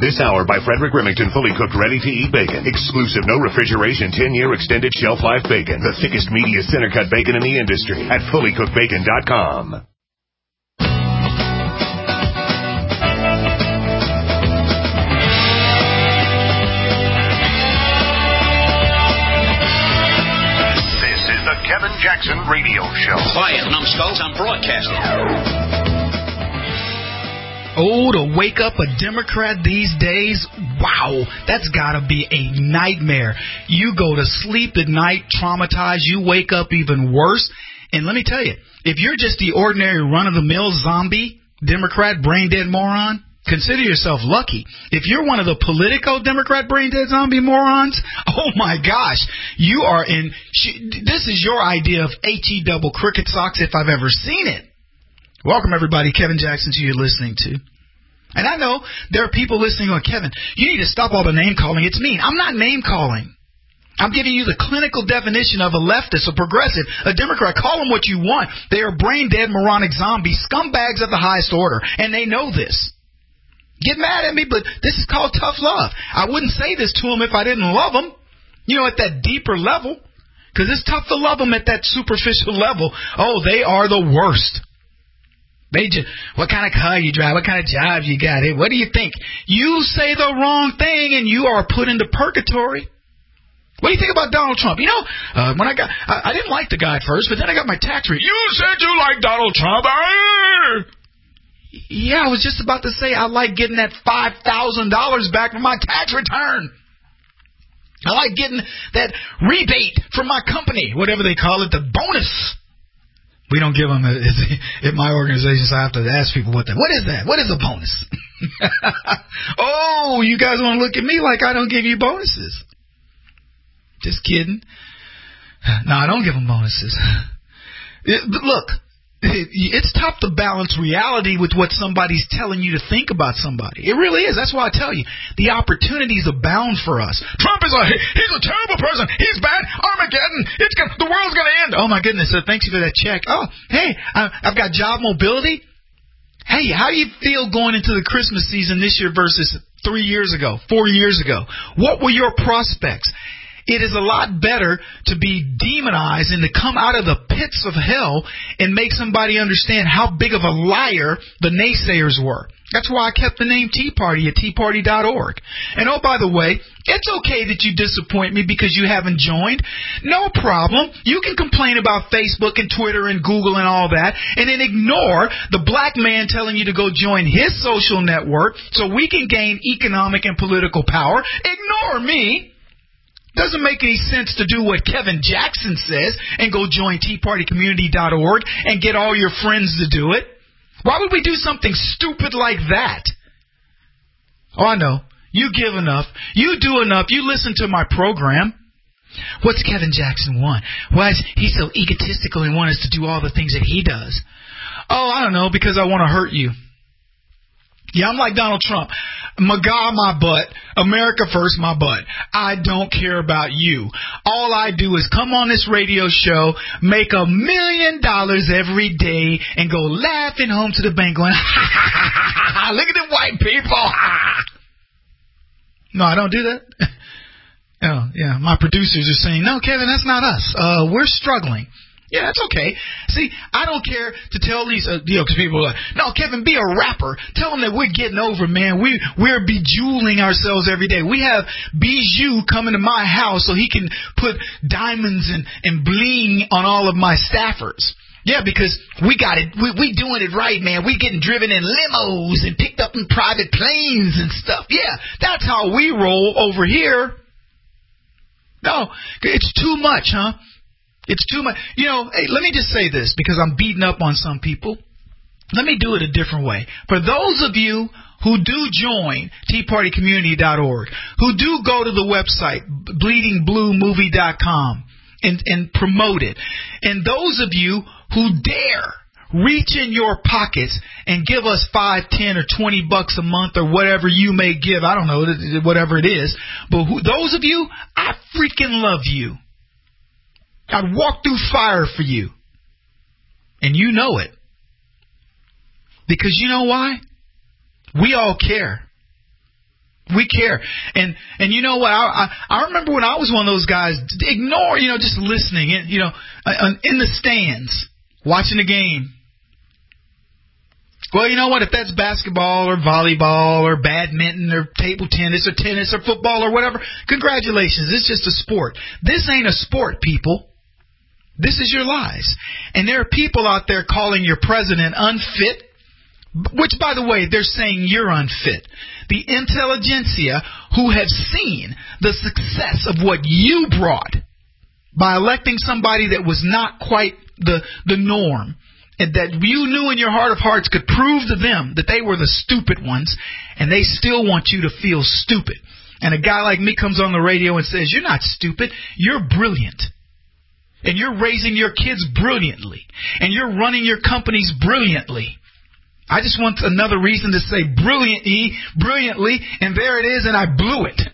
This hour by Frederick Remington, fully cooked, ready-to-eat bacon. Exclusive, no refrigeration, 10-year extended shelf life bacon. The thickest, meatiest center-cut bacon in the industry at fullycookedbacon.com. This is the Kevin Jackson Radio Show. Quiet, numbskulls, I'm broadcasting. Oh, to wake up a Democrat these days, wow, that's got to be a nightmare. You go to sleep at night traumatized, you wake up even worse. And let me tell you, if you're just the ordinary run-of-the-mill zombie Democrat brain-dead moron, consider yourself lucky. If you're one of the Politico Democrat brain-dead zombie morons, oh my gosh, you are in, this is your idea of HE double cricket socks if I've ever seen it. Welcome, everybody. Kevin Jackson, who you're listening to. And I know there are people listening going, Kevin, you need to stop all the name-calling. It's mean. I'm not name-calling. I'm giving you the clinical definition of a leftist, a progressive, a Democrat. Call them what you want. They are brain-dead, moronic zombies, scumbags of the highest order, and they know this. Get mad at me, but this is called tough love. I wouldn't say this to them if I didn't love them, you know, at that deeper level, because it's tough to love them at that superficial level. Oh, they are the worst. They just, what kind of car you drive? What kind of job you got? What do you think? You say the wrong thing and you are put into purgatory. What do you think about Donald Trump? You know, when I didn't like the guy at first, but then I got my tax return. You said you like Donald Trump. Yeah, I was just about to say I like getting that $5,000 back from my tax return. I like getting that rebate from my company, whatever they call it, the bonus. We don't give them at my organization, so I have to ask people what is that? What is a bonus? Oh, you guys want to look at me like I don't give you bonuses. Just kidding. No, I don't give them bonuses. Look, it's tough to balance reality with what somebody's telling you to think about somebody. It really is. That's why I tell you, the opportunities abound for us. Trump he's a terrible person. He's bad. Armageddon. The world's going to end. Oh, my goodness. So thanks for that check. Oh, hey, I've got job mobility. Hey, how do you feel going into the Christmas season this year versus 3 years ago, 4 years ago? What were your prospects? It is a lot better to be demonized and to come out of the pits of hell and make somebody understand how big of a liar the naysayers were. That's why I kept the name Tea Party at teaparty.org. And oh, by the way, it's okay that you disappoint me because you haven't joined. No problem. You can complain about Facebook and Twitter and Google and all that and then ignore the black man telling you to go join his social network so we can gain economic and political power. Ignore me. Doesn't make any sense to do what Kevin Jackson says and go join TeaPartyCommunity.org and get all your friends to do it. Why would we do something stupid like that? Oh, I know. You give enough. You do enough. You listen to my program. What's Kevin Jackson want? Why is he so egotistical and want us to do all the things that he does? Oh, I don't know, because I want to hurt you. Yeah, I'm like Donald Trump. MAGA, my butt. America first, my butt. I don't care about you. All I do is come on this radio show, make $1 million every day, and go laughing home to the bank going, ha, ha, ha, ha, ha, look at the white people. Ha. No, I don't do that. Oh, yeah, my producers are saying, no, Kevin, that's not us. We're struggling. Yeah, that's okay. See, I don't care to tell these, because people are like, no, Kevin, be a rapper. Tell them that we're getting over, man. We're bejeweling ourselves every day. We have Bijou coming to my house so he can put diamonds and bling on all of my staffers. Yeah, because we got it. We doing it right, man. We getting driven in limos and picked up in private planes and stuff. Yeah, that's how we roll over here. No, it's too much, huh? It's too much. You know, hey, let me just say this because I'm beating up on some people. Let me do it a different way. For those of you who do join TeaPartyCommunity.org, who do go to the website, BleedingBlueMovie.com, and promote it, and those of you who dare reach in your pockets and give us $5, $10, or $20 a month or whatever you may give, I don't know, whatever it is, but those of you, I freaking love you. I'd walk through fire for you. And you know it. Because you know why? We all care. We care. And you know what? I remember when I was one of those guys, ignore, just listening, in the stands, watching the game. Well, you know what? If that's basketball or volleyball or badminton or table tennis or football or whatever, congratulations. It's just a sport. This ain't a sport, people. This is your lives. And there are people out there calling your president unfit, which, by the way, they're saying you're unfit. The intelligentsia who have seen the success of what you brought by electing somebody that was not quite the norm, and that you knew in your heart of hearts could prove to them that they were the stupid ones, and they still want you to feel stupid. And a guy like me comes on the radio and says, you're not stupid, you're brilliant. And you're raising your kids brilliantly. And you're running your companies brilliantly. I just want another reason to say brilliantly, and there it is, and I blew it.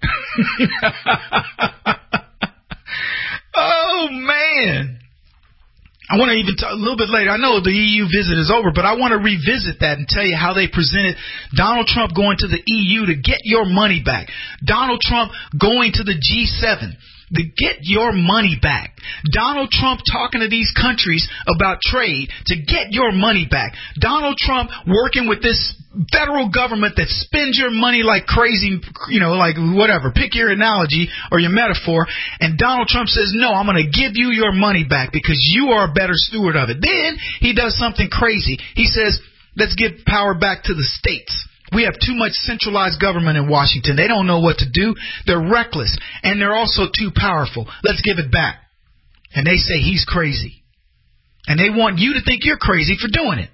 Oh, man. I want to even talk a little bit later. I know the EU visit is over, but I want to revisit that and tell you how they presented Donald Trump going to the EU to get your money back. Donald Trump going to the G7 to get your money back. Donald Trump talking to these countries about trade to get your money back. Donald Trump working with this federal government that spends your money like crazy, like whatever. Pick your analogy or your metaphor. And Donald Trump says, no, I'm going to give you your money back because you are a better steward of it. Then he does something crazy. He says, let's give power back to the states. We have too much centralized government in Washington. They don't know what to do. They're reckless. And they're also too powerful. Let's give it back. And they say he's crazy. And they want you to think you're crazy for doing it.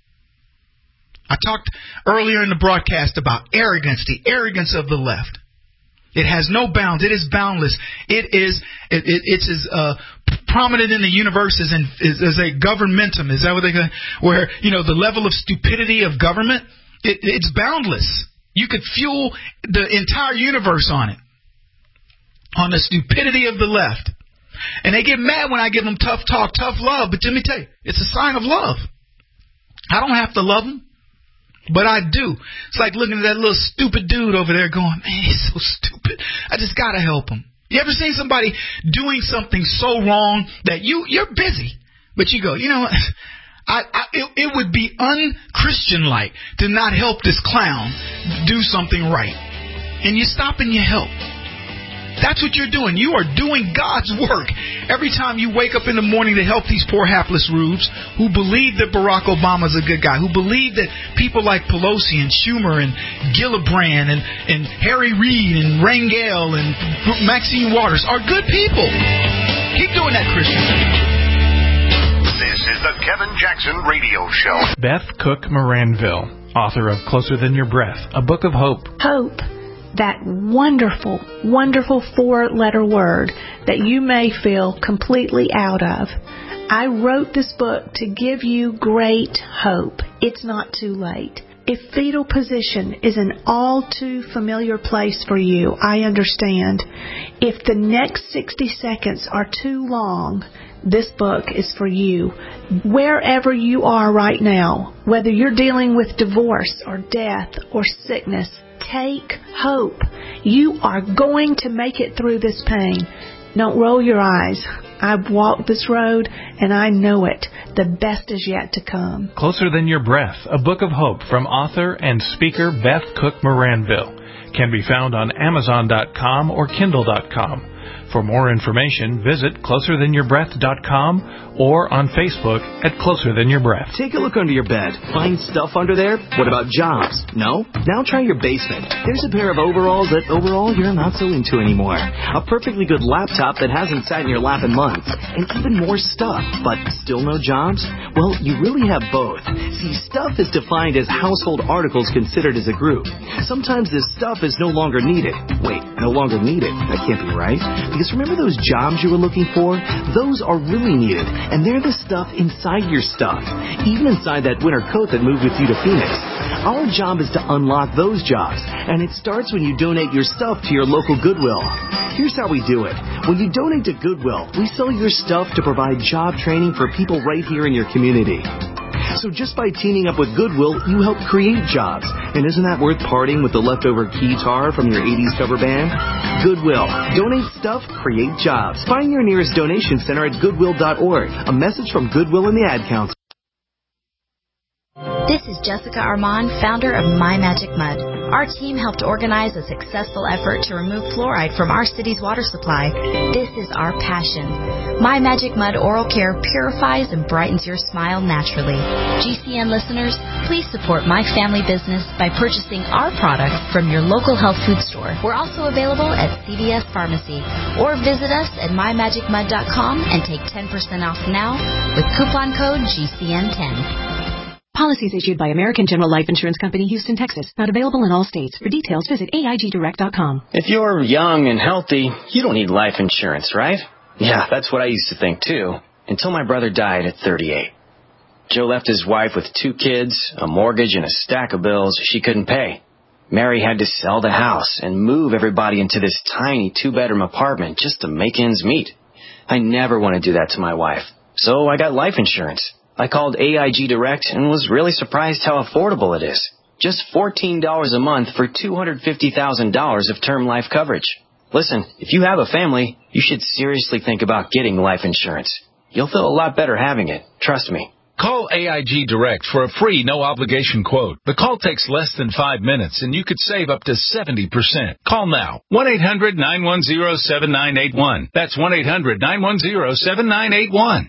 I talked earlier in the broadcast about arrogance, the arrogance of the left. It has no bounds. It is boundless. It's as prominent in the universe as a governmentum. Is that what they call it? Where, the level of stupidity of government, it's boundless. You could fuel the entire universe on it. On the stupidity of the left. And they get mad when I give them tough talk, tough love. But let me tell you, it's a sign of love. I don't have to love them, but I do. It's like looking at that little stupid dude over there going, man, he's so stupid. I just got to help him. You ever seen somebody doing something so wrong that you're busy, but you go, you know what? It would be un-Christian-like to not help this clown do something right. And you stop and you help. That's what you're doing. You are doing God's work every time you wake up in the morning to help these poor hapless rubes who believe that Barack Obama's a good guy, who believe that people like Pelosi and Schumer and Gillibrand and Harry Reid and Rangel and Maxine Waters are good people. Keep doing that, Christian. This is the Kevin Jackson Radio Show. Beth Cook Moranville, author of Closer Than Your Breath, a book of hope. Hope. That wonderful, wonderful 4-letter word that you may feel completely out of. I wrote this book to give you great hope. It's not too late. If fetal position is an all too familiar place for you, I understand. If the next 60 seconds are too long, this book is for you. Wherever you are right now, whether you're dealing with divorce or death or sickness, take hope. You are going to make it through this pain. Don't roll your eyes. I've walked this road and I know it. The best is yet to come. Closer Than Your Breath, a book of hope from author and speaker Beth Cook Moranville. Can be found on Amazon.com or Kindle.com. For more information, visit closerthanyourBreath.com or on Facebook at Closer Than Your Breath. Take a look under your bed. Find stuff under there? What about jobs? No? Now try your basement. There's a pair of overalls that overall you're not so into anymore. A perfectly good laptop that hasn't sat in your lap in months. And even more stuff, but still no jobs? Well, you really have both. See, stuff is defined as household articles considered as a group. Sometimes this stuff is no longer needed. Wait, no longer needed? That can't be right. Because remember those jobs you were looking for? Those are really needed, and they're the stuff inside your stuff. Even inside that winter coat that moved with you to Phoenix. Our job is to unlock those jobs, and it starts when you donate your stuff to your local Goodwill. Here's how we do it. When you donate to Goodwill, we sell your stuff to provide job training for people right here in your community. So just by teaming up with Goodwill, you help create jobs. And isn't that worth parting with the leftover guitar from your 80s cover band? Goodwill. Donate stuff, create jobs. Find your nearest donation center at goodwill.org. A message from Goodwill and the Ad Council. This is Jessica Armand, founder of My Magic Mud. Our team helped organize a successful effort to remove fluoride from our city's water supply. This is our passion. My Magic Mud Oral Care purifies and brightens your smile naturally. GCN listeners, please support my family business by purchasing our product from your local health food store. We're also available at CVS Pharmacy. Or visit us at mymagicmud.com and take 10% off now with coupon code GCN10. Policies issued by American General Life Insurance Company, Houston, Texas. Not available in all states. For details, visit AIGdirect.com. If you're young and healthy, you don't need life insurance, right? Yeah, that's what I used to think, too, until my brother died at 38. Joe left his wife with 2 kids, a mortgage, and a stack of bills she couldn't pay. Mary had to sell the house and move everybody into this tiny 2-bedroom apartment just to make ends meet. I never want to do that to my wife, so I got life insurance. I called AIG Direct and was really surprised how affordable it is. Just $14 a month for $250,000 of term life coverage. Listen, if you have a family, you should seriously think about getting life insurance. You'll feel a lot better having it. Trust me. Call AIG Direct for a free, no-obligation quote. The call takes less than 5 minutes, and you could save up to 70%. Call now. 1-800-910-7981. That's 1-800-910-7981.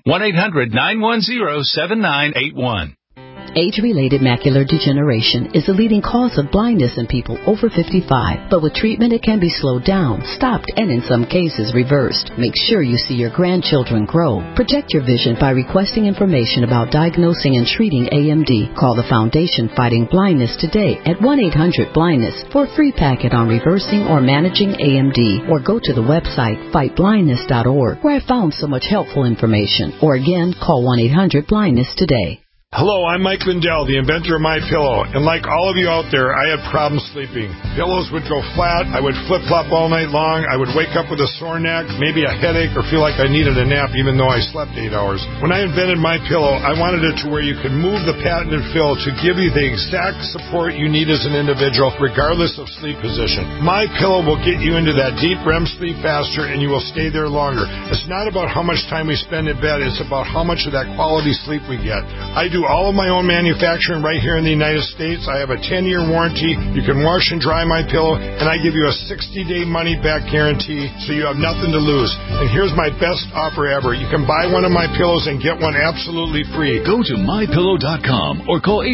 1-800-910-7981. Age-related macular degeneration is the leading cause of blindness in people over 55. But with treatment, it can be slowed down, stopped, and in some cases reversed. Make sure you see your grandchildren grow. Protect your vision by requesting information about diagnosing and treating AMD. Call the Foundation Fighting Blindness today at 1-800-BLINDNESS for a free packet on reversing or managing AMD. Or go to the website fightblindness.org, where I found so much helpful information. Or again, call 1-800-BLINDNESS today. Hello, I'm Mike Lindell, the inventor of MyPillow, and like all of you out there, I had problems sleeping. Pillows would go flat, I would flip-flop all night long, I would wake up with a sore neck, maybe a headache, or feel like I needed a nap even though I slept 8 hours. When I invented MyPillow, I wanted it to where you could move the patented fill to give you the exact support you need as an individual, regardless of sleep position. MyPillow will get you into that deep REM sleep faster, and you will stay there longer. It's not about how much time we spend in bed, it's about how much of that quality sleep we get. I do all of my own manufacturing right here in the United States. I have a 10-year warranty. You can wash and dry my pillow, and I give you a 60-day money-back guarantee, so you have nothing to lose. And here's my best offer ever. You can buy one of my pillows and get one absolutely free. Go to mypillow.com or call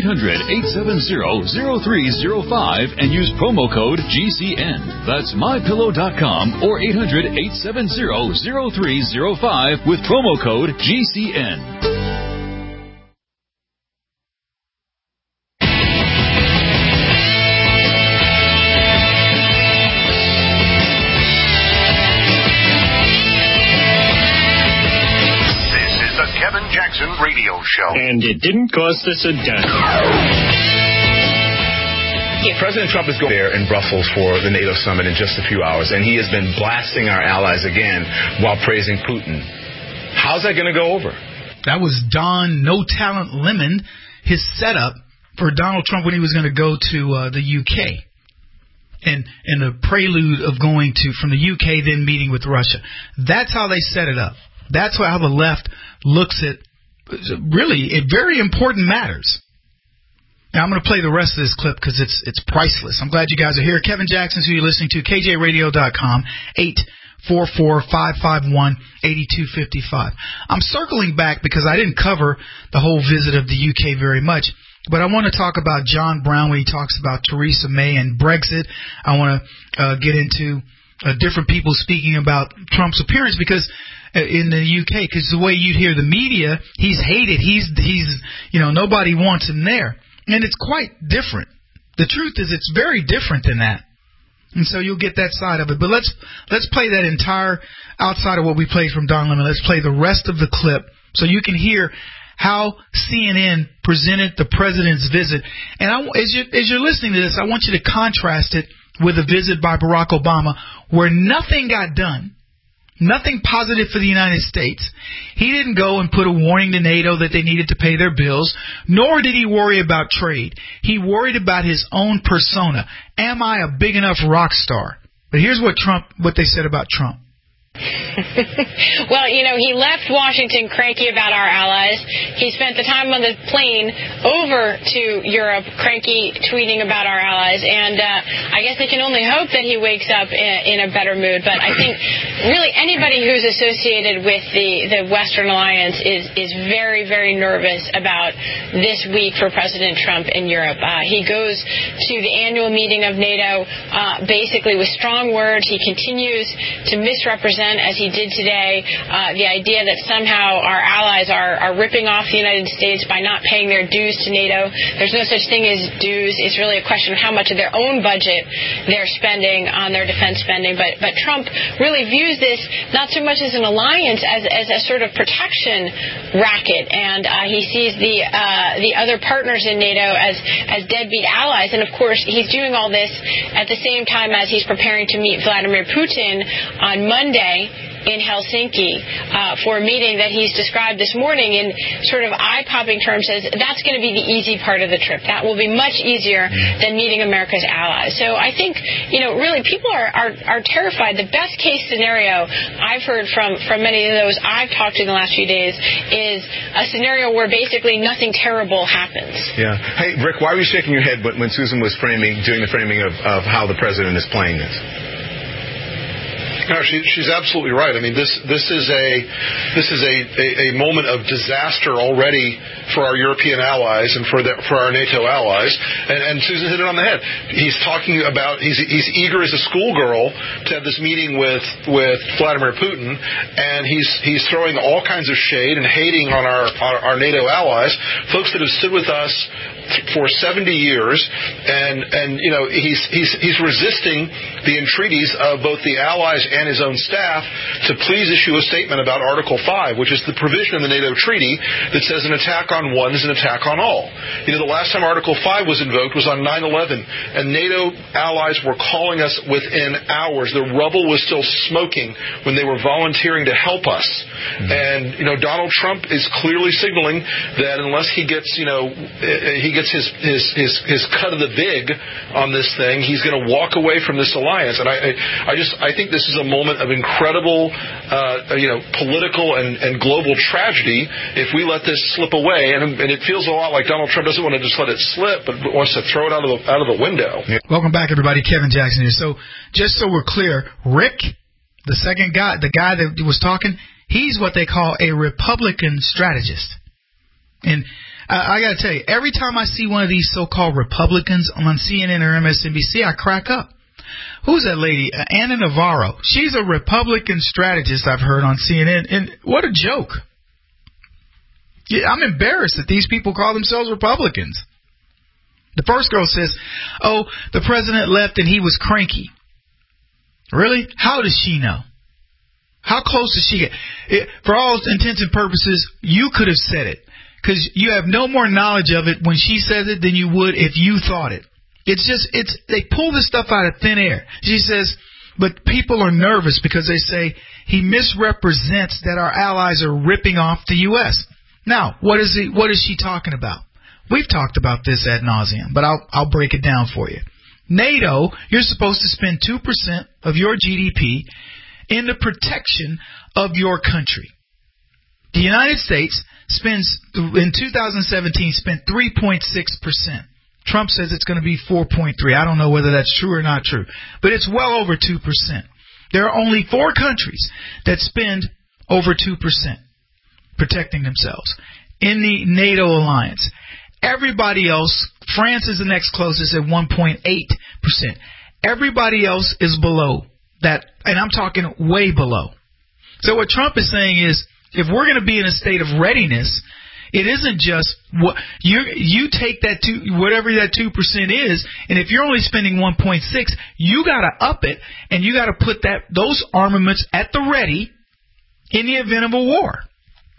800-870-0305 and use promo code GCN. That's mypillow.com or 800-870-0305 with promo code GCN. Radio show. And it didn't cost us a dime. President Trump is going there in Brussels for the NATO summit in just a few hours, and he has been blasting our allies again while praising Putin. How's that going to go over? That was Don No Talent Lemon, his setup for Donald Trump when he was going to go to the UK. And the prelude of going from the UK, then meeting with Russia. That's how they set it up. That's how the left looks at really very important matters. Now, I'm going to play the rest of this clip because it's priceless. I'm glad you guys are here. Kevin Jackson's who you're listening to, KJRadio.com, 844-551-8255. I'm circling back because I didn't cover the whole visit of the UK very much, but I want to talk about John Brown when he talks about Theresa May and Brexit. I want to get into different people speaking about Trump's appearance because in the UK, because the way you'd hear the media, he's hated. He's nobody wants him there. And it's quite different. The truth is it's very different than that. And so you'll get that side of it. But let's play that entire, outside of what we played from Don Lemon, let's play the rest of the clip so you can hear how CNN presented the president's visit. And as you're listening to this, I want you to contrast it with a visit by Barack Obama where nothing got done. Nothing positive for the United States. He didn't go and put a warning to NATO that they needed to pay their bills, nor did he worry about trade. He worried about his own persona. Am I a big enough rock star? But here's what they said about Trump. Well, he left Washington cranky about our allies. He spent the time on the plane over to Europe cranky, tweeting about our allies. And I guess they can only hope that he wakes up in a better mood. But I think really anybody who's associated with the Western Alliance is very, very nervous about this week for President Trump in Europe. He goes to the annual meeting of NATO basically with strong words. He continues to misrepresent, as he did today, the idea that somehow our allies are ripping off the United States by not paying their dues to NATO. There's no such thing as dues. It's really a question of how much of their own budget they're spending on their defense spending. But Trump really views this not so much as an alliance as a sort of protection racket, and he sees the other partners in NATO as deadbeat allies. And of course, he's doing all this at the same time as he's preparing to meet Vladimir Putin on Monday in Helsinki for a meeting that he's described this morning in sort of eye-popping terms as that's going to be the easy part of the trip. That will be much easier than meeting America's allies. So I think, really people are terrified. The best case scenario I've heard from many of those I've talked to in the last few days is a scenario where basically nothing terrible happens. Yeah. Hey, Rick, why were you shaking your head when Susan was doing the framing of how the president is playing this? No, she's absolutely right. I mean, this is a moment of disaster already for our European allies and for our NATO allies. And Susan hit it on the head. He's talking about he's eager as a schoolgirl to have this meeting with Vladimir Putin, and he's throwing all kinds of shade and hating on our NATO allies, folks that have stood with us for 70 years, and he's resisting the entreaties of both the allies and his own staff to please issue a statement about Article 5, which is the provision in the NATO treaty that says an attack on one is an attack on all. The last time Article 5 was invoked was on 9/11, and NATO allies were calling us within hours. The rubble was still smoking when they were volunteering to help us. And Donald Trump is clearly signaling that unless he gets his cut of the vig on this thing, he's going to walk away from this alliance. And I think this is a moment of incredible political and global tragedy if we let this slip away. And it feels a lot like Donald Trump doesn't want to just let it slip, but wants to throw it out of the window. Welcome back, everybody. Kevin Jackson here. So just so we're clear, Rick, the second guy, the guy that was talking, he's what they call a Republican strategist. And I got to tell you, every time I see one of these so-called Republicans on CNN or MSNBC, I crack up. Who's that lady? Ana Navarro. She's a Republican strategist I've heard on CNN, and what a joke. I'm embarrassed that these people call themselves Republicans. The first girl says, the president left and he was cranky. Really? How does she know? How close does she get? For all intents and purposes, you could have said it, because you have no more knowledge of it when she says it than you would if you thought it. They pull this stuff out of thin air. She says, but people are nervous because they say he misrepresents that our allies are ripping off the U.S. Now, what is she talking about? We've talked about this ad nauseum, but I'll break it down for you. NATO, you're supposed to spend 2% of your GDP in the protection of your country. The United States in 2017 spent 3.6%. Trump says it's going to be 4.3. I don't know whether that's true or not true, but it's well over 2%. There are only 4 countries that spend over 2% protecting themselves in the NATO alliance. Everybody else, France is the next closest at 1.8%. Everybody else is below that, and I'm talking way below. So what Trump is saying is, if we're going to be in a state of readiness, it isn't just what you take that whatever that 2% is, and if you're only spending 1.6, you got to up it, and you got to put those armaments at the ready in the event of a war.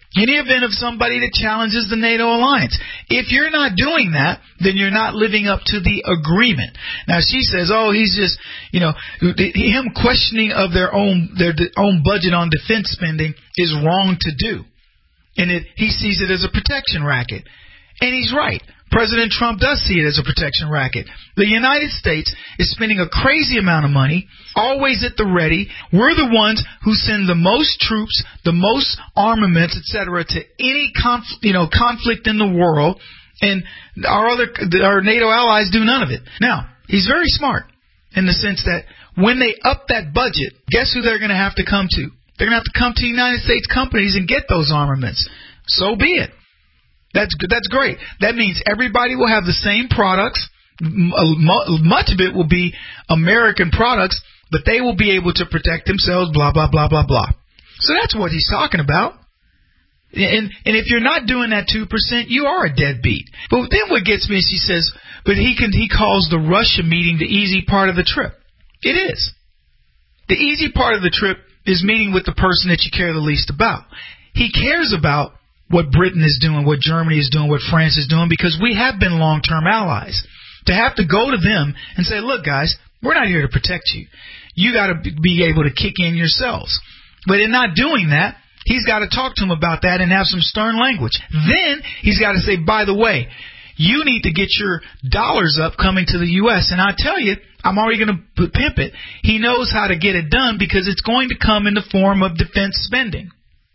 in the event of somebody that challenges the NATO alliance. If you're not doing that, then you're not living up to the agreement. Now, she says, he's just, him questioning of their own budget on defense spending is wrong to do. And he sees it as a protection racket. And he's right. President Trump does see it as a protection racket. The United States is spending a crazy amount of money, always at the ready. We're the ones who send the most troops, the most armaments, etc., to any conflict in the world, and our NATO allies do none of it. Now, he's very smart in the sense that when they up that budget, guess who they're going to have to come to? They're going to have to come to United States companies and get those armaments. So be it. That's great. That means everybody will have the same products. Much of it will be American products, but they will be able to protect themselves, blah, blah, blah, blah, blah. So that's what he's talking about. And if you're not doing that 2%, you are a deadbeat. But then what gets me is she says, but he calls the Russia meeting the easy part of the trip. It is. The easy part of the trip is meeting with the person that you care the least about. He cares about what Britain is doing, what Germany is doing, what France is doing, because we have been long-term allies. To have to go to them and say, look, guys, we're not here to protect you. You got to be able to kick in yourselves. But in not doing that, he's got to talk to them about that and have some stern language. Then he's got to say, by the way, you need to get your dollars up coming to the U.S. And I tell you, I'm already going to pimp it. He knows how to get it done because it's going to come in the form of defense spending.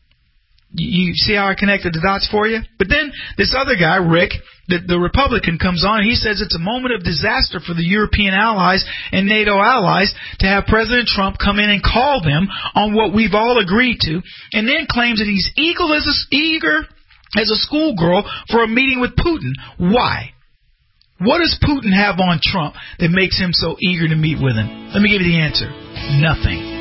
You see how I connected the dots for you? But then this other guy, Rick, the Republican, comes on and he says it's a moment of disaster for the European allies and NATO allies to have President Trump come in and call them on what we've all agreed to, and then claims that he's eager as a schoolgirl for a meeting with Putin. Why? What does Putin have on Trump that makes him so eager to meet with him? Let me give you the answer. Nothing.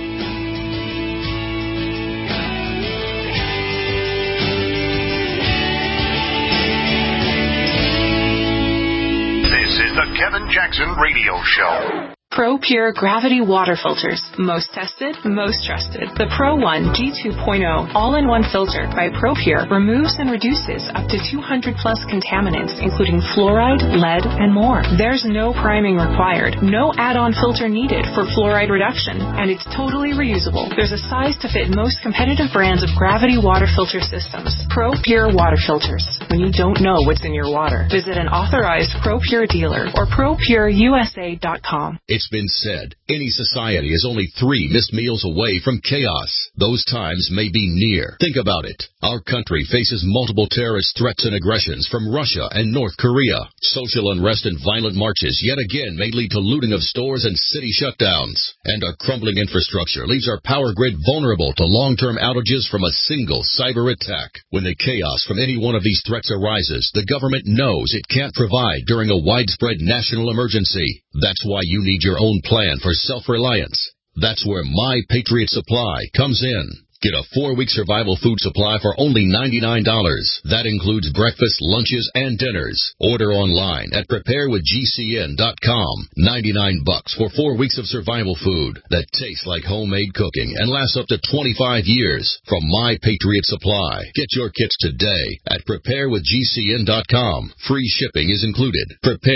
This is the Kevin Jackson Radio Show. ProPure Gravity Water Filters. Most tested, most trusted. The Pro One G2.0 all-in-one filter by ProPure removes and reduces up to 200 plus contaminants, including fluoride, lead, and more. There's no priming required, no add-on filter needed for fluoride reduction, and it's totally reusable. There's a size to fit most competitive brands of gravity water filter systems. ProPure Water Filters. When you don't know what's in your water, visit an authorized ProPure dealer or ProPureUSA.com. It's been said, any society is only 3 missed meals away from chaos. Those times may be near. Think about it. Our country faces multiple terrorist threats and aggressions from Russia and North Korea. Social unrest and violent marches yet again may lead to looting of stores and city shutdowns. And our crumbling infrastructure leaves our power grid vulnerable to long-term outages from a single cyber attack. When the chaos from any one of these threats arises, the government knows it can't provide during a widespread national emergency. That's why you need your own plan for self-reliance. That's where My Patriot Supply comes in. Get a 4-week survival food supply for only $99. That includes breakfast, lunches, and dinners. Order online at preparewithgcn.com. $99 for 4 weeks of survival food that tastes like homemade cooking and lasts up to 25 years from My Patriot Supply. Get your kits today at preparewithgcn.com. Free shipping is included.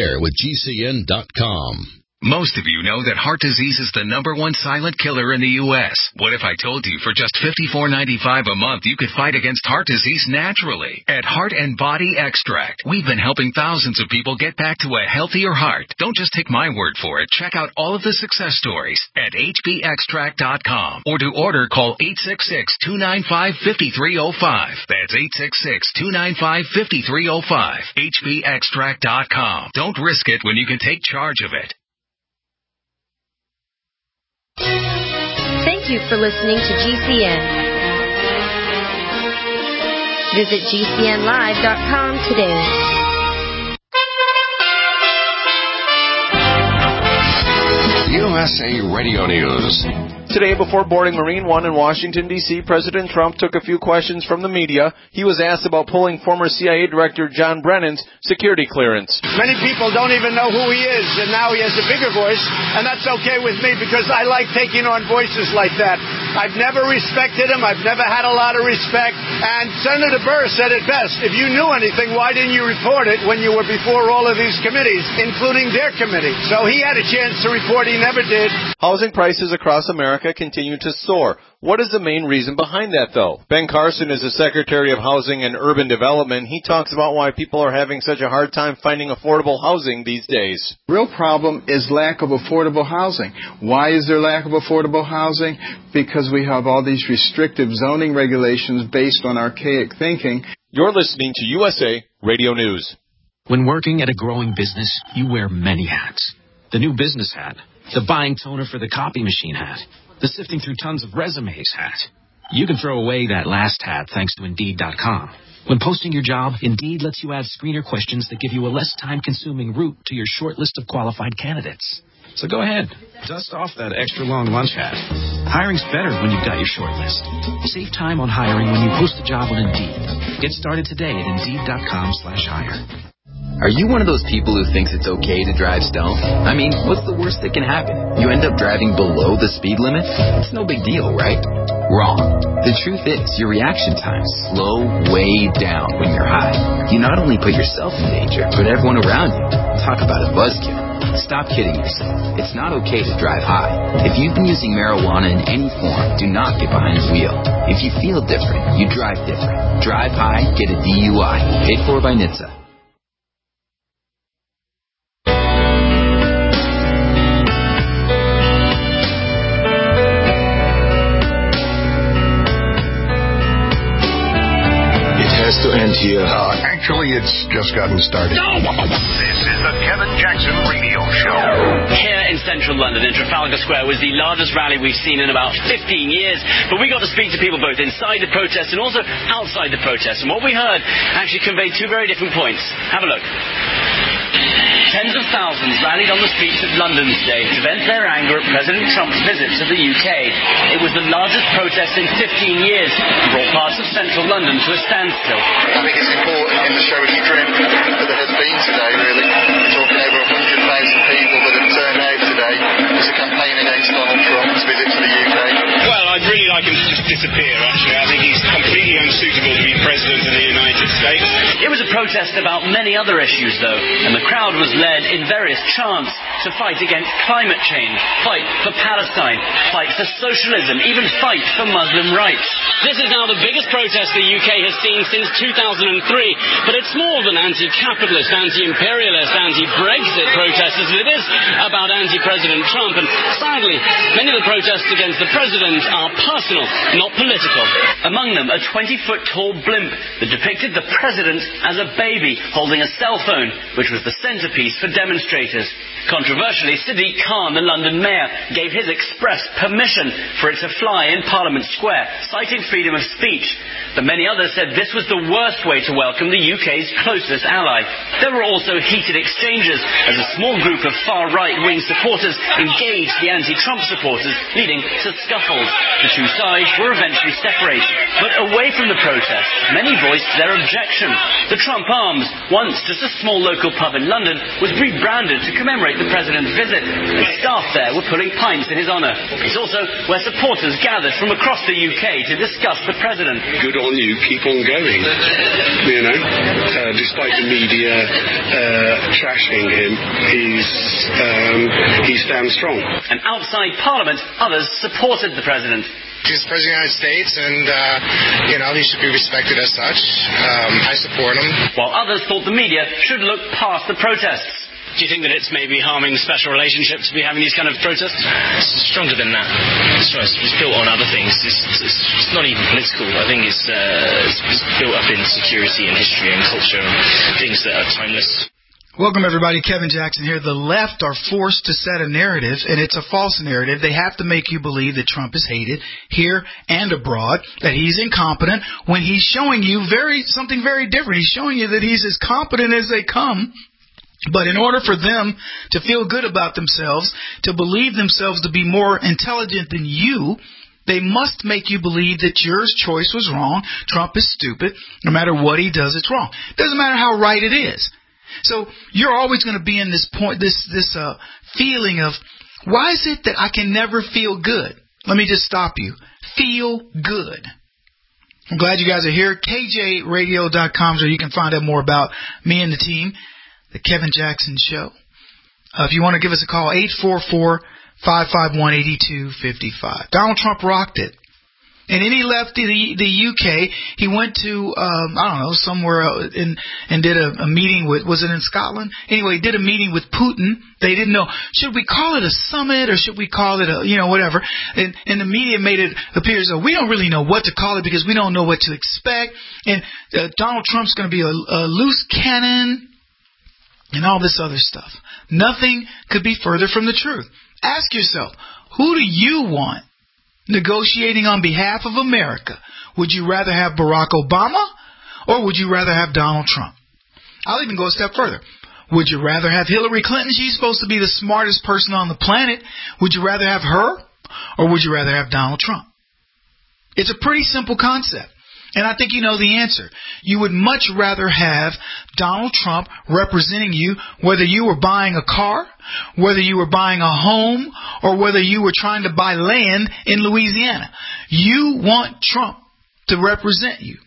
Preparewithgcn.com. Most of you know that heart disease is the #1 silent killer in the U.S. What if I told you for just $54.95 a month you could fight against heart disease naturally? At Heart and Body Extract, we've been helping thousands of people get back to a healthier heart. Don't just take my word for it. Check out all of the success stories at hbextract.com. Or to order, call 866-295-5305. That's 866-295-5305. hbextract.com. Don't risk it when you can take charge of it. Thank you for listening to GCN. Visit GCNlive.com today. USA Radio News. Today, before boarding Marine One in Washington, D.C., President Trump took a few questions from the media. He was asked about pulling former CIA Director John Brennan's security clearance. Many people don't even know who he is, and now he has a bigger voice, and that's okay with me because I like taking on voices like that. I've never respected him. I've never had a lot of respect. And Senator Burr said it best. If you knew anything, why didn't you report it when you were before all of these committees, including their committee? So he had a chance to report. He never did. Housing prices across America continue to soar. What is the main reason behind that, though? Ben Carson is the Secretary of Housing and Urban Development. He talks about why people are having such a hard time finding affordable housing these days. The real problem is lack of affordable housing. Why is there lack of affordable housing? Because we have all these restrictive zoning regulations based on archaic thinking. You're listening to USA Radio News. When working at a growing business, you wear many hats. The new business hat, the buying toner for the copy machine hat, the sifting through tons of resumes hat. You can throw away that last hat thanks to Indeed.com. When posting your job, Indeed lets you add screener questions that give you a less time-consuming route to your short list of qualified candidates. So go ahead, dust off that extra long lunch hat. Hiring's better when you've got your short list. Save time on hiring when you post a job on Indeed. Get started today at Indeed.com/hire. Are you one of those people who thinks it's okay to drive stoned? I mean, what's the worst that can happen? You end up driving below the speed limit? It's no big deal, right? Wrong. The truth is, your reaction times slow way down when you're high. You not only put yourself in danger, but everyone around you. Talk about a buzzkill. Stop kidding yourself. It's not okay to drive high. If you've been using marijuana in any form, do not get behind the wheel. If you feel different, you drive different. Drive high, get a DUI. Paid for by NHTSA. To end here. Actually, it's just gotten started. This is the Kevin Jackson Radio Show. Here in central London, in Trafalgar Square, was the largest rally we've seen in about 15 years. But we got to speak to people both inside the protest and also outside the protest. And what we heard actually conveyed two very different points. Have a look. Tens of thousands rallied on the streets of London today to vent their anger at President Trump's visit to the UK. It was the largest protest in 15 years and brought parts of central London to a standstill. I think it's important in the show of strength that there has been today, really. We're talking over 100,000 people that have turned out today as a campaign against Donald Trump's visit to the UK. Well, I'd really like him to just disappear, actually. I think he's completely unsuitable to be President of the United States. It was a protest about many other issues, though, and the crowd was led in various chants to fight against climate change, fight for Palestine, fight for socialism, even fight for Muslim rights. This is now the biggest protest the UK has seen since 2003, but it's more than anti-capitalist, anti-imperialist, anti-Brexit protesters. It is about anti-President Trump, and sadly, many of the protests against the president are personal, not political. Among them, a 20-foot-tall blimp that depicted the president as a baby holding a cell phone, which was the centerpiece for demonstrators. Controversially, Sadiq Khan, the London mayor, gave his express permission for it to fly in Parliament Square, citing freedom of speech. But many others said this was the worst way to welcome the UK's closest ally. There were also heated exchanges as a small group of far-right-wing supporters engaged the anti-Trump supporters, leading to scuffles. The two sides were eventually separated. But away from the protest, many voiced their objection. The Trump Arms, once just a small local pub in London, was rebranded to commemorate the president's visit, and staff there were pulling pints in his honour. It's also where supporters gathered from across the UK to discuss the president. Good on you, keep on going. You know, despite the media trashing him, he stands strong. And outside Parliament, others supported the president. He's the President of the United States, and, he should be respected as such. I support him. While others thought the media should look past the protests. Do you think that it's maybe harming special relationships to be having these kind of protests? It's stronger than that. It's built on other things. It's not even political. I think it's built up in security and history and culture and things that are timeless. Welcome, everybody. Kevin Jackson here. The left are forced to set a narrative, and it's a false narrative. They have to make you believe that Trump is hated here and abroad, that he's incompetent, when he's showing you something very different. He's showing you that he's as competent as they come. But in order for them to feel good about themselves, to believe themselves to be more intelligent than you, they must make you believe that your choice was wrong. Trump is stupid. No matter what he does, it's wrong. Doesn't matter how right it is. So you're always going to be in this feeling of, why is it that I can never feel good? Let me just stop you. feel good. I'm glad you guys are here. KJRadio.com is where you can find out more about me and the team, the Kevin Jackson Show. If you want to give us a call, 844-551-8255. Donald Trump rocked it. And then he left the UK. He went to, somewhere and did a meeting with, was it in Scotland? Anyway, he did a meeting with Putin. They didn't know, should we call it a summit or should we call it whatever. And the media made it appear as though we don't really know what to call it because we don't know what to expect. And Donald Trump's going to be a loose cannon and all this other stuff. Nothing could be further from the truth. Ask yourself, who do you want negotiating on behalf of America? Would you rather have Barack Obama or would you rather have Donald Trump? I'll even go a step further. Would you rather have Hillary Clinton? She's supposed to be the smartest person on the planet. Would you rather have her or would you rather have Donald Trump? It's a pretty simple concept. And I think you know the answer. You would much rather have Donald Trump representing you, whether you were buying a car, whether you were buying a home, or whether you were trying to buy land in Louisiana. You want Trump to represent you.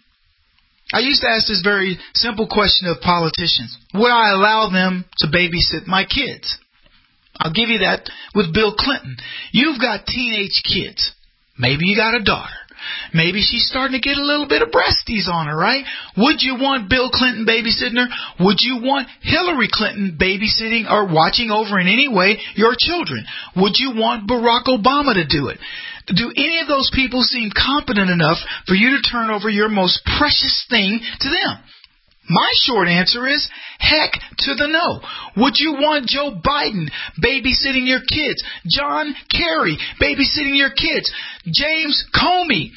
I used to ask this very simple question of politicians. Would I allow them to babysit my kids? I'll give you that with Bill Clinton. You've got teenage kids. Maybe you got a daughter. Maybe she's starting to get a little bit of breasties on her, right? Would you want Bill Clinton babysitting her? Would you want Hillary Clinton babysitting or watching over in any way your children? Would you want Barack Obama to do it? Do any of those people seem competent enough for you to turn over your most precious thing to them? My short answer is, heck to the no. Would you want Joe Biden babysitting your kids? John Kerry babysitting your kids? James Comey?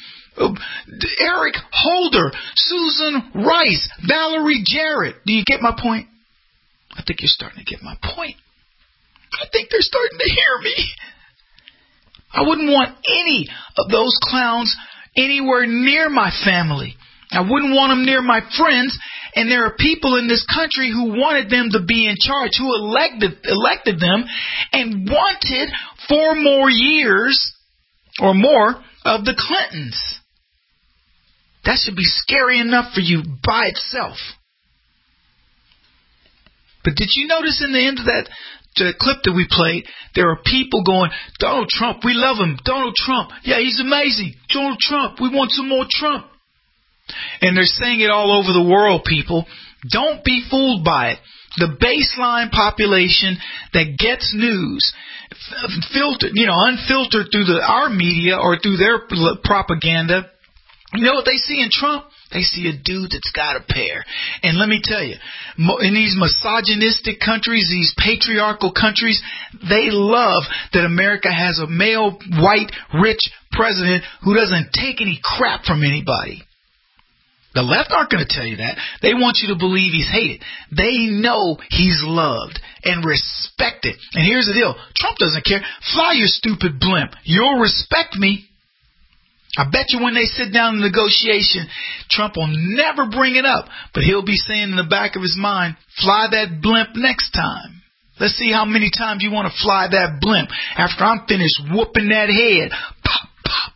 Eric Holder? Susan Rice? Valerie Jarrett? Do you get my point? I think you're starting to get my point. I think they're starting to hear me. I wouldn't want any of those clowns anywhere near my family. I wouldn't want them near my friends. And there are people in this country who wanted them to be in charge, who elected them and wanted 4 more years or more of the Clintons. That should be scary enough for you by itself. But did you notice in the end of that clip that we played, there are people going, Donald Trump, we love him. Donald Trump, yeah, he's amazing. Donald Trump, we want some more Trump. And they're saying it all over the world, people. Don't be fooled by it. The baseline population that gets news unfiltered through our media or through their propaganda, you know what they see in Trump? They see a dude that's got a pair. And let me tell you, in these misogynistic countries, these patriarchal countries, they love that America has a male, white, rich president who doesn't take any crap from anybody. The left aren't going to tell you that. They want you to believe he's hated. They know he's loved and respected. And here's the deal. Trump doesn't care. Fly your stupid blimp. You'll respect me. I bet you when they sit down in negotiation, Trump will never bring it up. But he'll be saying in the back of his mind, fly that blimp next time. Let's see how many times you want to fly that blimp after I'm finished whooping that head. Pop, pop.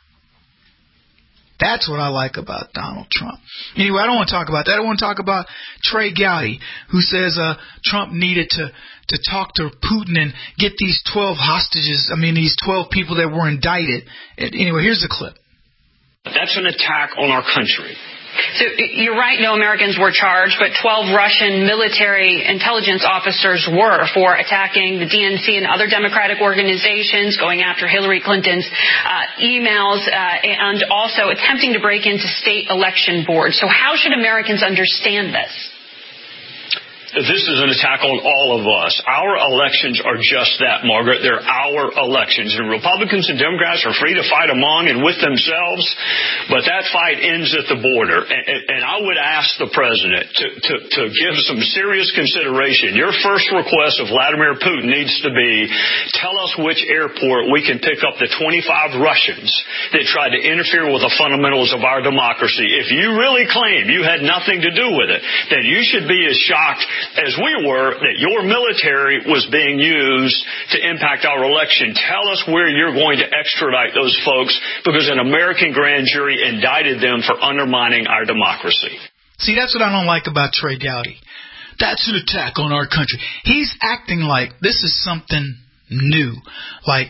That's what I like about Donald Trump. Anyway, I don't want to talk about that. I want to talk about Trey Gowdy, who says Trump needed to talk to Putin and get these 12 these 12 people that were indicted. Anyway, here's the clip. That's an attack on our country. So you're right, no Americans were charged, but 12 Russian military intelligence officers were for attacking the DNC and other Democratic organizations, going after Hillary Clinton's emails, and also attempting to break into state election boards. So how should Americans understand this? This is an attack on all of us. Our elections are just that, Margaret. They're our elections. And Republicans and Democrats are free to fight among and with themselves, but that fight ends at the border. And I would ask the president to give some serious consideration. Your first request of Vladimir Putin needs to be, tell us which airport we can pick up the 25 Russians that tried to interfere with the fundamentals of our democracy. If you really claim you had nothing to do with it, then you should be as shocked as we were, that your military was being used to impact our election. Tell us where you're going to extradite those folks, because an American grand jury indicted them for undermining our democracy. See, that's what I don't like about Trey Gowdy. That's an attack on our country. He's acting like this is something new. Like,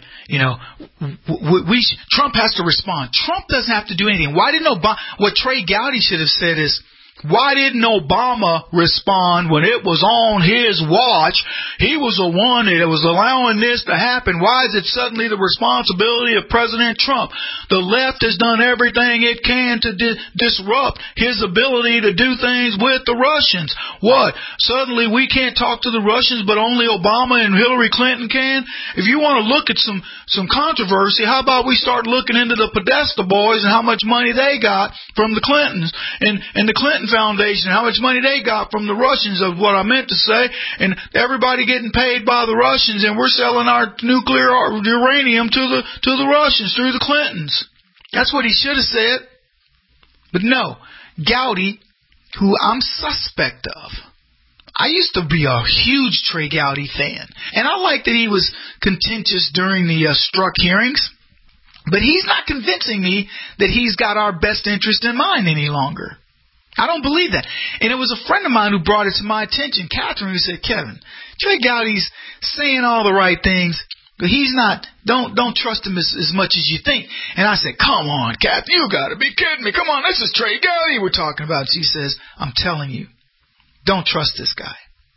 Trump has to respond. Trump doesn't have to do anything. Why didn't Obama? What Trey Gowdy should have said is, why didn't Obama respond when it was on his watch? He was the one that was allowing this to happen. Why is it suddenly the responsibility of President Trump? The left has done everything it can to disrupt his ability to do things with the Russians. What? Suddenly we can't talk to the Russians, but only Obama and Hillary Clinton can? If you want to look at some controversy, how about we start looking into the Podesta boys and how much money they got from the Clintons and the Clinton Foundation, how much money they got from the Russians, of what I meant to say, and everybody getting paid by the Russians, and we're selling our nuclear uranium to the Russians through the Clintons. That's what he should have said. But no, Gowdy, who I'm suspect of. I used to be a huge Trey Gowdy fan, and I liked that he was contentious during the Strzok hearings, but he's not convincing me that he's got our best interest in mind any longer. I don't believe that. And it was a friend of mine who brought it to my attention, Catherine, who said, Kevin, Trey Gowdy's saying all the right things, but he's not, don't trust him as much as you think. And I said, come on, Catherine, you got to be kidding me. Come on, this is Trey Gowdy we're talking about. She says, I'm telling you, don't trust this guy.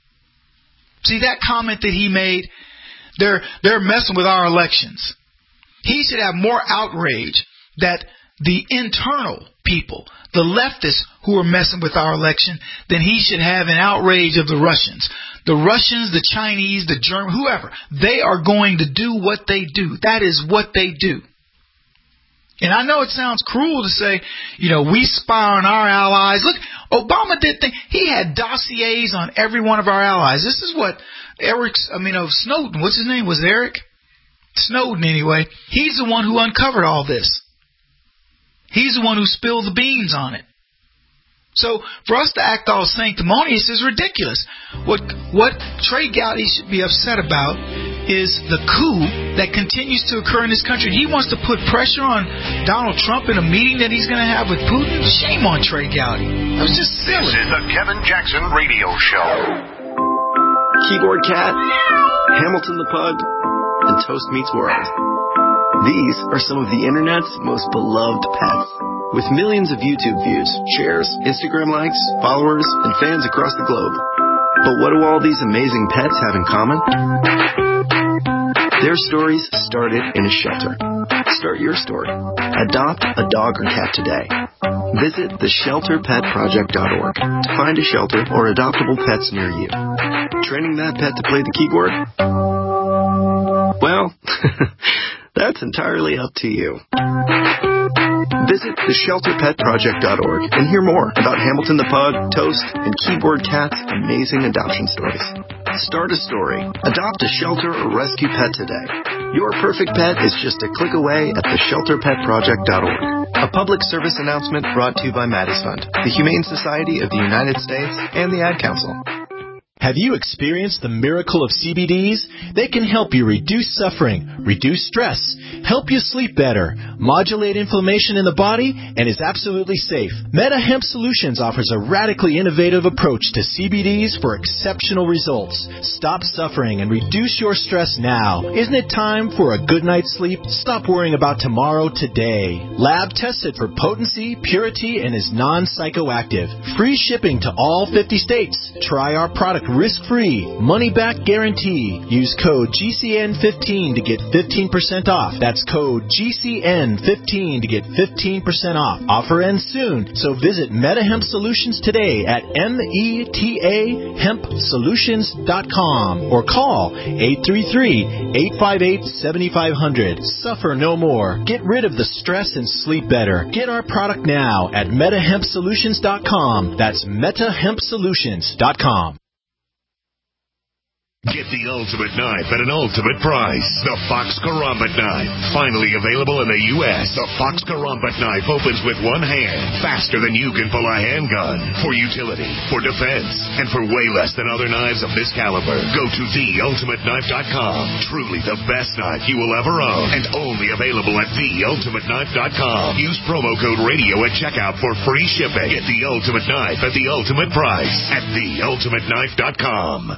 See, that comment that he made, they're messing with our elections. He should have more outrage that the internal people, the leftists who are messing with our election, than he should have an outrage of the Russians. The Russians, the Chinese, the Germans, whoever, they are going to do what they do. That is what they do. And I know it sounds cruel to say, we spy on our allies. Look, Obama did things. He had dossiers on every one of our allies. This is what Snowden, what's his name? Was it Eric? Snowden, anyway. He's the one who uncovered all this. He's the one who spilled the beans on it. So for us to act all sanctimonious is ridiculous. What Trey Gowdy should be upset about is the coup that continues to occur in this country. He wants to put pressure on Donald Trump in a meeting that he's going to have with Putin. Shame on Trey Gowdy. It was just silly. This is the Kevin Jackson Radio Show. Keyboard Cat, Hamilton the Pug, and Toast Meets World. These are some of the internet's most beloved pets. With millions of YouTube views, shares, Instagram likes, followers, and fans across the globe. But what do all these amazing pets have in common? Their stories started in a shelter. Start your story. Adopt a dog or cat today. Visit theshelterpetproject.org to find a shelter or adoptable pets near you. Training that pet to play the keyboard? Well, that's entirely up to you. Visit theshelterpetproject.org and hear more about Hamilton the Pug, Toast, and Keyboard Cat's amazing adoption stories. Start a story. Adopt a shelter or rescue pet today. Your perfect pet is just a click away at theshelterpetproject.org. A public service announcement brought to you by Maddie's Fund, the Humane Society of the United States, and the Ad Council. Have you experienced the miracle of CBDs? They can help you reduce suffering, reduce stress, help you sleep better, modulate inflammation in the body, and is absolutely safe. Meta Hemp Solutions offers a radically innovative approach to CBDs for exceptional results. Stop suffering and reduce your stress now. Isn't it time for a good night's sleep? Stop worrying about tomorrow today. Lab tested for potency, purity, and is non-psychoactive. Free shipping to all 50 states. Try our product risk-free, money-back guarantee. Use code GCN15 to get 15% off. That's code GCN15 to get 15% off. Offer ends soon, so visit MetaHemp Solutions today at metahempsolutions.com or call 833-858-7500. Suffer no more. Get rid of the stress and sleep better. Get our product now at metahempsolutions.com. That's metahempsolutions.com. Get the ultimate knife at an ultimate price. The Fox Karambit knife. Finally available in the U.S. The Fox Karambit knife opens with one hand, faster than you can pull a handgun. For utility, for defense, and for way less than other knives of this caliber. Go to theultimateknife.com. Truly the best knife you will ever own, and only available at theultimateknife.com. Use promo code radio at checkout for free shipping. Get the ultimate knife at the ultimate price at theultimateknife.com.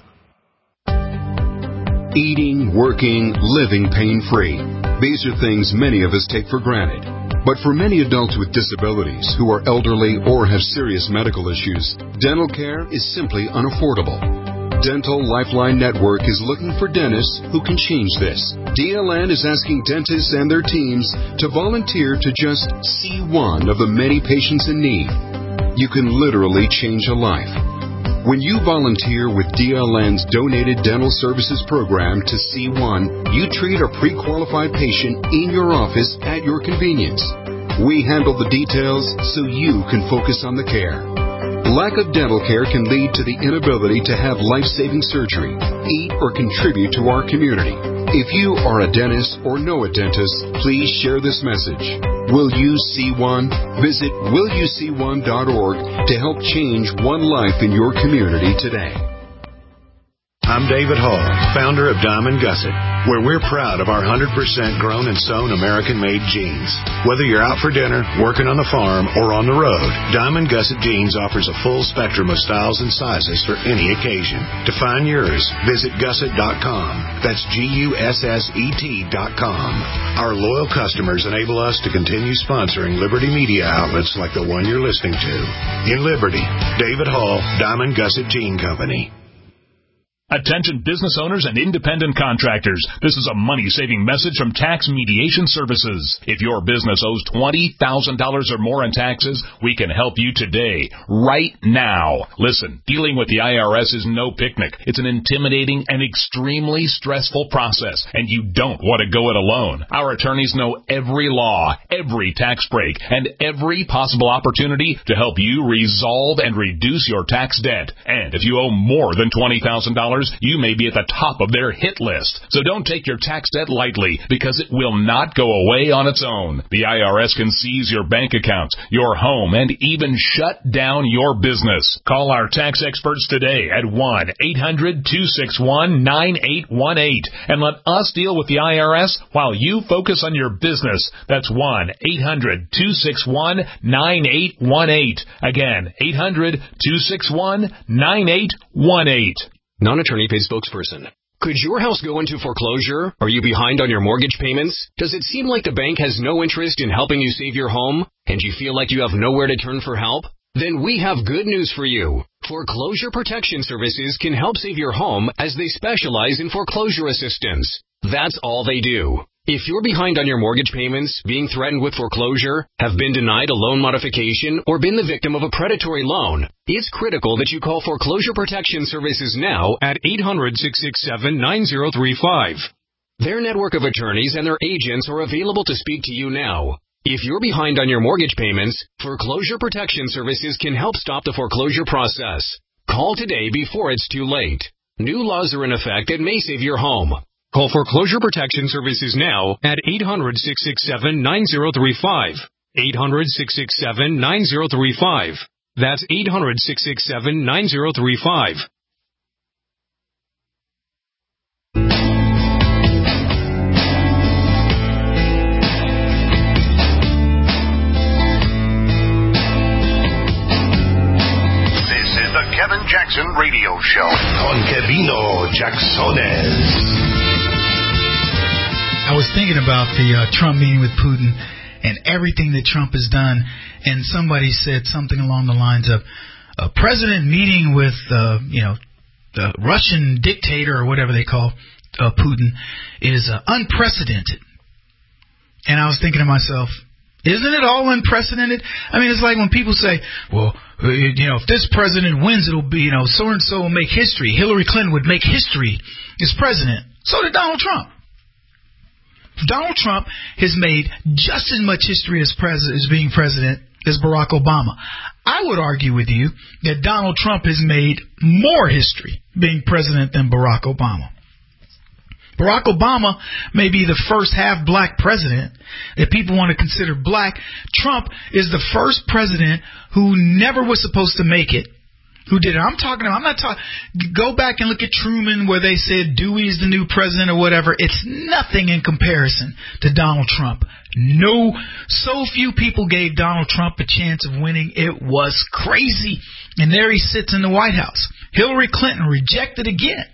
Eating, working, living pain-free. These are things many of us take for granted. But for many adults with disabilities who are elderly or have serious medical issues, dental care is simply unaffordable. Dental Lifeline Network is looking for dentists who can change this. DLN is asking dentists and their teams to volunteer to just see one of the many patients in need. You can literally change a life. When you volunteer with DLN's Donated Dental Services Program to C1, you treat a pre-qualified patient in your office at your convenience. We handle the details so you can focus on the care. Lack of dental care can lead to the inability to have life-saving surgery, eat, or contribute to our community. If you are a dentist or know a dentist, please share this message. Will you see one? Visit willyouseeone.org to help change one life in your community today. I'm David Hall, founder of Diamond Gusset, where we're proud of our 100% grown and sewn American-made jeans. Whether you're out for dinner, working on the farm, or on the road, Diamond Gusset Jeans offers a full spectrum of styles and sizes for any occasion. To find yours, visit gusset.com. That's GUSSET.com. Our loyal customers enable us to continue sponsoring Liberty media outlets like the one you're listening to. In Liberty, David Hall, Diamond Gusset Jean Company. Attention business owners and independent contractors. This is a money-saving message from Tax Mediation Services. If your business owes $20,000 or more in taxes, we can help you today, right now. Listen, dealing with the IRS is no picnic. It's an intimidating and extremely stressful process, and you don't want to go it alone. Our attorneys know every law, every tax break, and every possible opportunity to help you resolve and reduce your tax debt. And if you owe more than $20,000, you may be at the top of their hit list. So don't take your tax debt lightly, because it will not go away on its own. The IRS can seize your bank accounts, your home, and even shut down your business. Call our tax experts today at 1-800-261-9818 and let us deal with the IRS while you focus on your business. That's 1-800-261-9818. Again, 800-261-9818. Non-attorney paid spokesperson. Could your house go into foreclosure? Are you behind on your mortgage payments? Does it seem like the bank has no interest in helping you save your home, and you feel like you have nowhere to turn for help? Then we have good news for you. Foreclosure Protection Services can help save your home, as they specialize in foreclosure assistance. That's all they do. If you're behind on your mortgage payments, being threatened with foreclosure, have been denied a loan modification, or been the victim of a predatory loan, it's critical that you call Foreclosure Protection Services now at 800-667-9035. Their network of attorneys and their agents are available to speak to you now. If you're behind on your mortgage payments, Foreclosure Protection Services can help stop the foreclosure process. Call today before it's too late. New laws are in effect that may save your home. Call Foreclosure Protection Services now at 800-667-9035. 800-667-9035. That's 800-667-9035. This is the Kevin Jackson Radio Show on Kevino Jacksones. I was thinking about the Trump meeting with Putin and everything that Trump has done, and somebody said something along the lines of a president meeting with, the Russian dictator or whatever they call Putin is unprecedented. And I was thinking to myself, isn't it all unprecedented? I mean, it's like when people say, well, if this president wins, it'll be, so-and-so will make history. Hillary Clinton would make history as president. So did Donald Trump. Donald Trump has made just as much history as being president is Barack Obama. I would argue with you that Donald Trump has made more history being president than Barack Obama. Barack Obama may be the first half-black president that people want to consider black. Trump is the first president who never was supposed to make it, who did it. I'm not talking, go back and look at Truman where they said Dewey is the new president or whatever. It's nothing in comparison to Donald Trump. No, so few people gave Donald Trump a chance of winning. It was crazy. And there he sits in the White House. Hillary Clinton rejected again.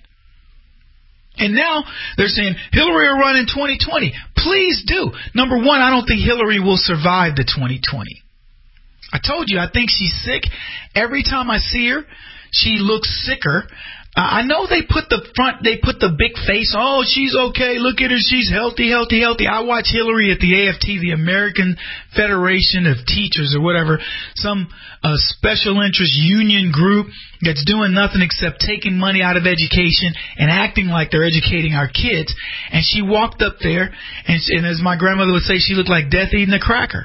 And now they're saying Hillary will run in 2020. Please do. Number one, I don't think Hillary will survive the 2020. I told you, I think she's sick. Every time I see her, she looks sicker. I know they put the big face. Oh, she's okay. Look at her. She's healthy. I watch Hillary at the AFT, the American Federation of Teachers or whatever, some special interest union group that's doing nothing except taking money out of education and acting like they're educating our kids. And she walked up there, and as my grandmother would say, she looked like death eating a cracker.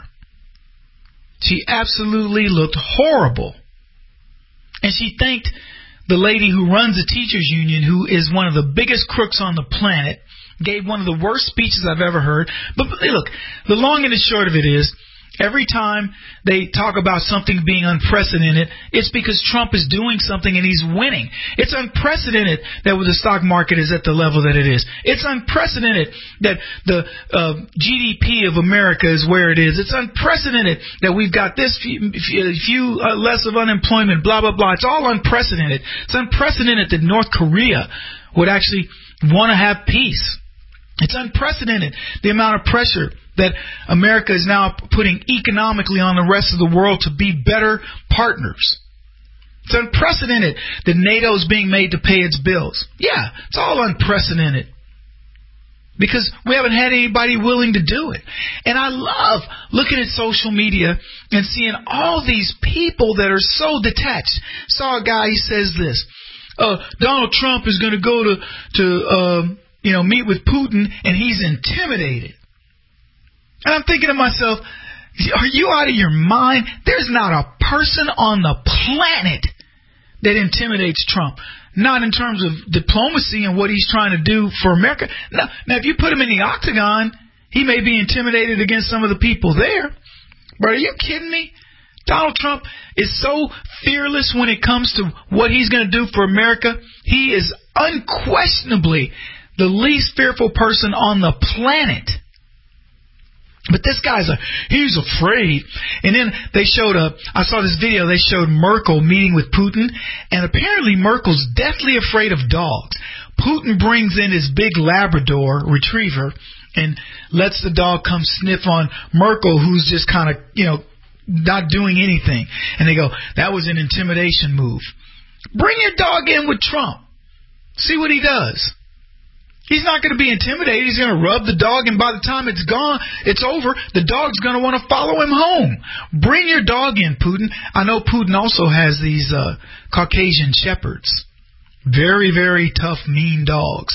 She absolutely looked horrible. And she thanked the lady who runs the teachers union, who is one of the biggest crooks on the planet, gave one of the worst speeches I've ever heard. But look, the long and the short of it is, every time they talk about something being unprecedented, it's because Trump is doing something and he's winning. It's unprecedented that the stock market is at the level that it is. It's unprecedented that the GDP of America is where it is. It's unprecedented that we've got this few less of unemployment, blah, blah, blah. It's all unprecedented. It's unprecedented that North Korea would actually want to have peace. It's unprecedented the amount of pressure that America is now putting economically on the rest of the world to be better partners. It's unprecedented that NATO is being made to pay its bills. Yeah, it's all unprecedented because we haven't had anybody willing to do it. And I love looking at social media and seeing all these people that are so detached. Saw a guy, he says this, Donald Trump is going to go to meet with Putin and he's intimidated. And I'm thinking to myself, are you out of your mind? There's not a person on the planet that intimidates Trump. Not in terms of diplomacy and what he's trying to do for America. Now, if you put him in the octagon, he may be intimidated against some of the people there. But are you kidding me? Donald Trump is so fearless when it comes to what he's going to do for America. He is unquestionably the least fearful person on the planet. But this guy's he's afraid. And then they showed I saw this video, they showed Merkel meeting with Putin, and apparently Merkel's deathly afraid of dogs. Putin brings in his big Labrador retriever and lets the dog come sniff on Merkel, who's just kind of, not doing anything. And they go, that was an intimidation move. Bring your dog in with Trump. See what he does. He's not going to be intimidated. He's going to rub the dog, and by the time it's gone, it's over, the dog's going to want to follow him home. Bring your dog in, Putin. I know Putin also has these Caucasian shepherds. Very, very tough, mean dogs.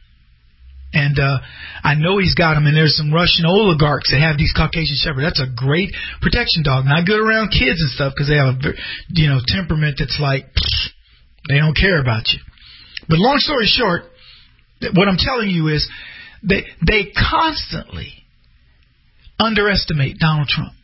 And I know he's got them, and there's some Russian oligarchs that have these Caucasian shepherds. That's a great protection dog. Not good around kids and stuff because they have a temperament that's like, they don't care about you. But long story short, what I'm telling you is they constantly underestimate Donald Trump.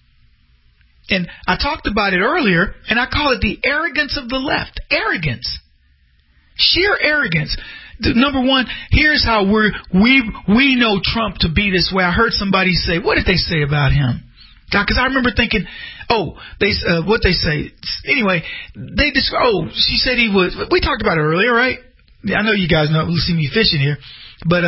And I talked about it earlier, and I call it the arrogance of the left. Arrogance. Sheer arrogance. Number one, here's how we know Trump to be this way. I heard somebody say, what did they say about him? Because I remember thinking, what they say. Anyway, she said he was, we talked about it earlier, right? I know you guys know, see me fishing here, but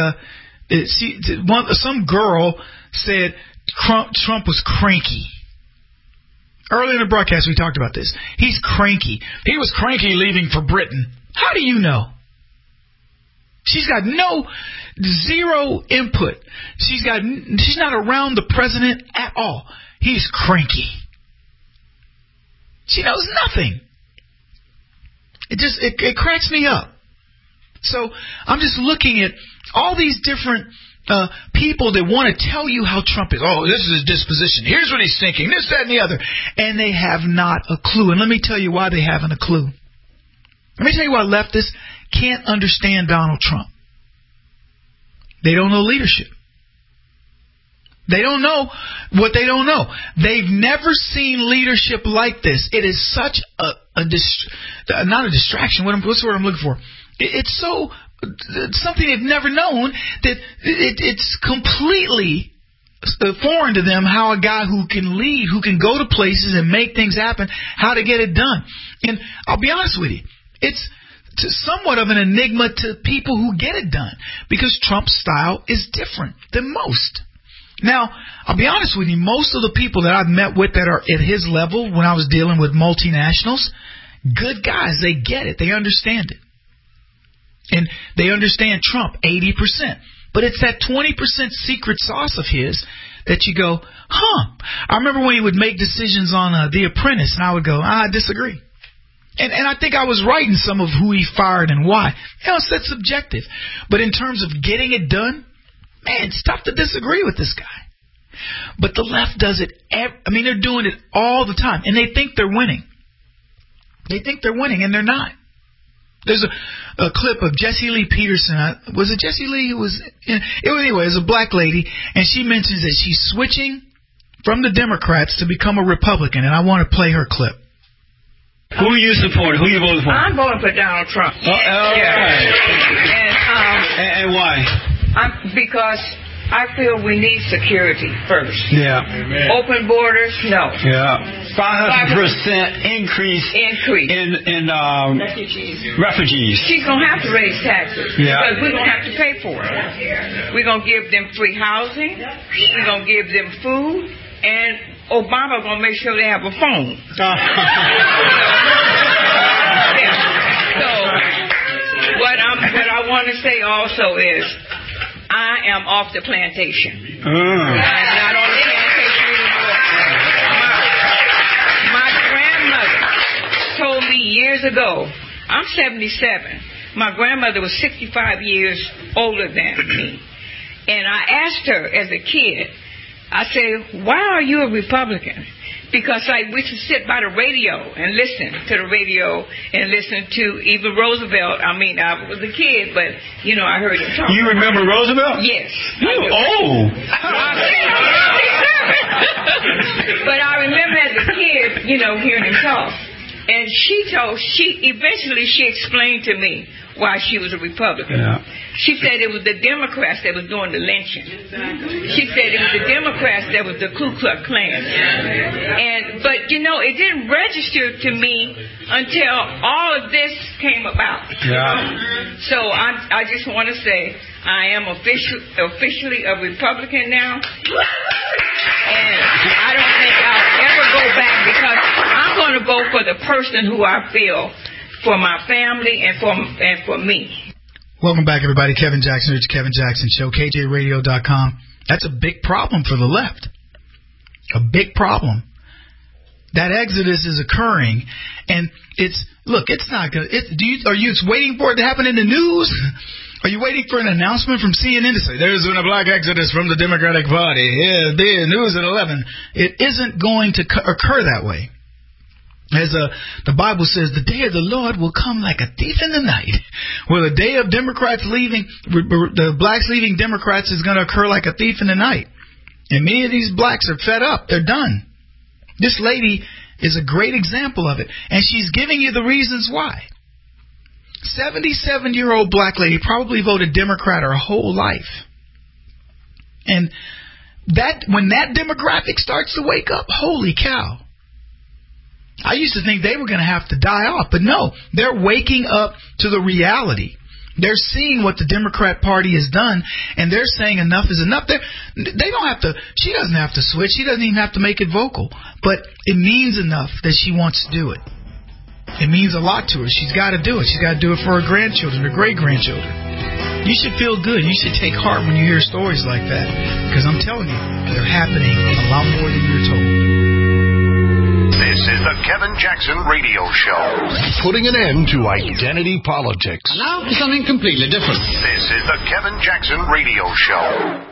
some girl said Trump was cranky. Earlier in the broadcast, we talked about this. He's cranky. He was cranky leaving for Britain. How do you know? She's got zero input. She's not around the president at all. He's cranky. She knows nothing. It cracks me up. So I'm just looking at all these different people that want to tell you how Trump is. Oh, this is his disposition. Here's what he's thinking. This, that, and the other. And they have not a clue. And let me tell you why they haven't a clue. Let me tell you why leftists can't understand Donald Trump. They don't know leadership. They don't know what they don't know. They've never seen leadership like this. It is such not a distraction. What's the word I'm looking for? It's so something they've never known that it's completely foreign to them how a guy who can lead, who can go to places and make things happen, how to get it done. And I'll be honest with you, it's somewhat of an enigma to people who get it done because Trump's style is different than most. Now, I'll be honest with you, most of the people that I've met with that are at his level when I was dealing with multinationals, good guys, they get it, they understand it. And they understand Trump 80%. But it's that 20% secret sauce of his that you go, I remember when he would make decisions on The Apprentice, and I would go, I disagree. And I think I was right in some of who he fired and why. That's subjective. But in terms of getting it done, man, it's tough to disagree with this guy. But the left does it. They're doing it all the time. And they think they're winning. They think they're winning, and they're not. There's a clip of Jesse Lee Peterson. Was it Jesse Lee? It was a black lady, and she mentions that she's switching from the Democrats to become a Republican, and I want to play her clip. Who are you supporting? Who are you voting for? I'm voting for Donald Trump. And why? Because I feel we need security first. Yeah. Open borders, no. Yeah. 500% increase in refugees. She's going to have to raise taxes because we're going to have to pay for it. We're going to give them free housing. We're going to give them food. And Obama going to make sure they have a phone. So what I want to say also is I am off the plantation. I'm not on the plantation anymore. My grandmother told me years ago, I'm 77. My grandmother was 65 years older than me. And I asked her as a kid, I said, why are you a Republican? Because we used to sit by the radio and listen to the radio and listen to even Roosevelt. I was a kid, but, I heard him talk. You remember Roosevelt? Yes. But I remember as a kid, hearing him talk. And eventually she explained to me why she was a Republican. Yeah. She said it was the Democrats that was doing the lynching. She said it was the Democrats that was the Ku Klux Klan. But it didn't register to me until all of this came about. Yeah. So I just want to say I am officially a Republican now. And I don't think I'll ever go back because I'm going to vote for the person who I feel for my family and for me. Welcome back, everybody. Kevin Jackson, it's Kevin Jackson Show, KJRadio.com. That's a big problem for the left. A big problem. That exodus is occurring, and it's not good. Are you waiting for it to happen in the news? Are you waiting for an announcement from CNN to say there's been a black exodus from the Democratic Party? Yeah, the news at 11. It isn't going to occur that way. As the Bible says, the day of the Lord will come like a thief in the night. Well, the day of Democrats leaving, the blacks leaving Democrats is going to occur like a thief in the night. And many of these blacks are fed up. They're done. This lady is a great example of it. And she's giving you the reasons why. 77-year-old black lady probably voted Democrat her whole life. And when that demographic starts to wake up, holy cow. I used to think they were going to have to die off, but no, they're waking up to the reality. They're seeing what the Democrat Party has done, and they're saying enough is enough. They don't have to. She doesn't have to switch. She doesn't even have to make it vocal, but it means enough that she wants to do it. It means a lot to her. She's got to do it. She's got to do it for her grandchildren, her great-grandchildren. You should feel good. You should take heart when you hear stories like that, because I'm telling you, they're happening a lot more than you're told. This is the Kevin Jackson Radio Show. Putting an end to identity politics. Now for something completely different. This is the Kevin Jackson Radio Show.